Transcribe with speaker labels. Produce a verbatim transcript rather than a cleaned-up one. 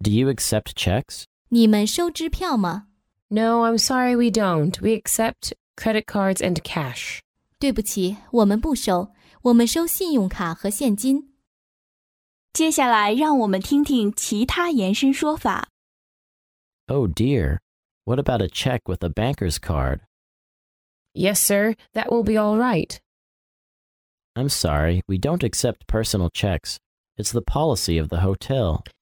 Speaker 1: Do you accept checks?
Speaker 2: 你们收支票吗？
Speaker 3: No, I'm sorry we don't. We accept credit cards and cash.
Speaker 2: 对不起，我们不收，我们收信用卡和现金。
Speaker 4: 接下来让我们听听其他延伸说法。
Speaker 1: Oh dear. What about a check with a banker's card?
Speaker 3: Yes, sir, that will be all right.
Speaker 1: I'm sorry, we don't accept personal checks. It's the policy of the hotel.